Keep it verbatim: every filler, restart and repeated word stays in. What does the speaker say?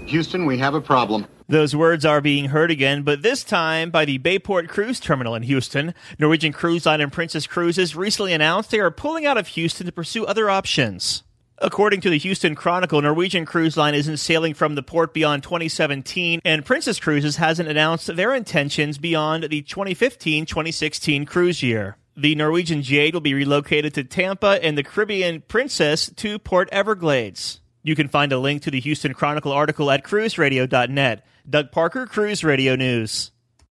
Houston, we have a problem. Those words are being heard again, but this time by the Bayport Cruise Terminal in Houston. Norwegian Cruise Line and Princess Cruises recently announced they are pulling out of Houston to pursue other options. According to the Houston Chronicle, Norwegian Cruise Line isn't sailing from the port beyond twenty seventeen, and Princess Cruises hasn't announced their intentions beyond the twenty fifteen twenty sixteen cruise year. The Norwegian Jade will be relocated to Tampa and the Caribbean Princess to Port Everglades. You can find a link to the Houston Chronicle article at cruise radio dot net. Doug Parker, Cruise Radio News.